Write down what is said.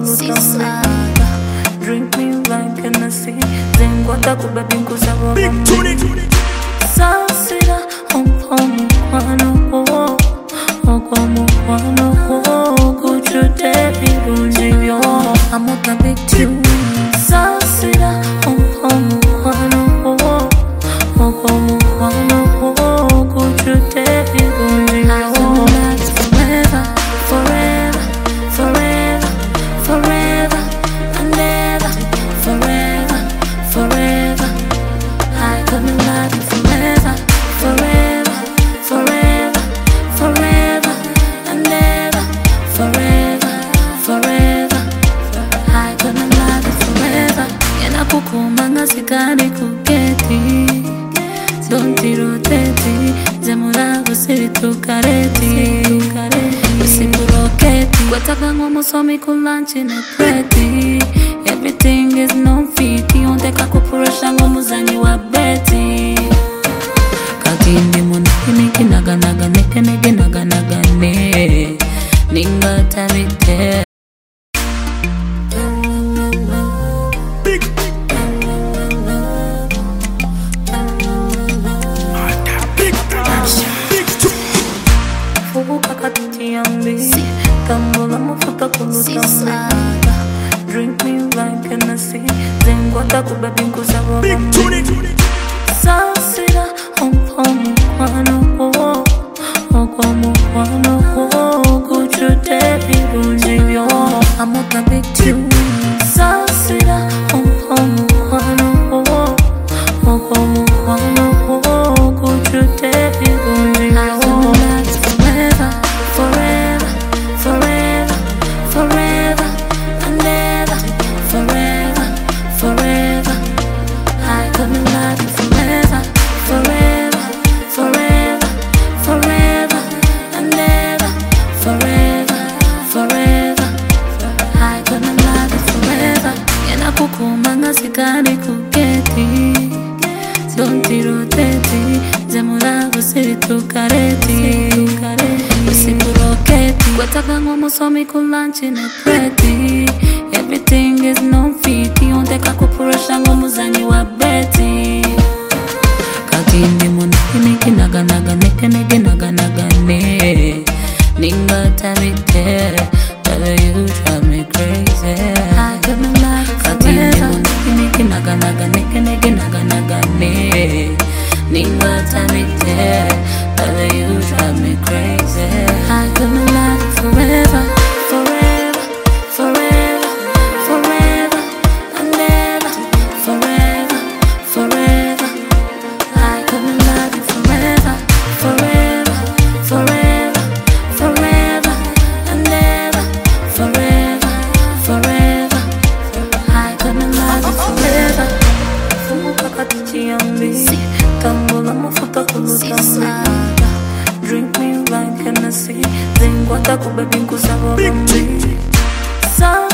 kulutambi. Drink me like Hennessy, zengwata kubabi nkuzabo bambi. Sasira ompa mukwano wo, ogwa mukwano wo, kuchute birungi byo. I'm not a big tune. Sasira ompa mukwano wo, ogwa mukwano wo, kuchute birungi byo. Forever, forever, forever, forever and ever, forever, forever. I couldn't love you forever, forever, forever, forever and ever, forever, forever. I couldn't love you forever. Yena kukumanga sikari kuketi, don't rotate, zemulago siri tukareti, reciprocate. Gwataka ngomo somi kulanchi ne preti. Everything is no fiti, onteka kupurusha ngomo zanyi wa beti. Kakindi niki naga naga neke nege naga naga ne, ninga tabite. Tambula mafuta kulutambi. Drink me like Hennessy, zengwata kubabi nkuzabo bambi. Sasira ompa mukwano wo, ogwa mukwano wo, kuchute birungi byo. I'm not a big tune. Sasira ompa mukwano wo, ogwa mukwano wo, kuchute birungi byo. Forever, forever, forever, forever and ever, forever, forever. I couldn't love you forever, forever, forever, forever and ever, forever, forever. I couldn't love you forever. Yena kukumanga sikari kuketi, don't rotate, zemulago siri tukareti, reciprocate. Gwataka ngomo somi kulanchi ne preti. Everything is no fiti, onteka kupurusha ngomo zanyi wa beti. Kakindi niki naga naga neke nege naga naga ne, ninga tabite. Baby, you drive me crazy. I couldn't lie forever. Niki naga naga neke nege naga naga ne, ninga tabite. Baby, you drive me crazy. I couldn't lie forever, forever, forever, forever and ever, forever, forever. I couldn't love you forever, forever, forever, forever and ever, forever, forever. I couldn't love you forever. Fumuka katichi yambi, tambula mafuta kulutambi. Drink me like Hennessy, zengwata kubabi nkuzabo bambi.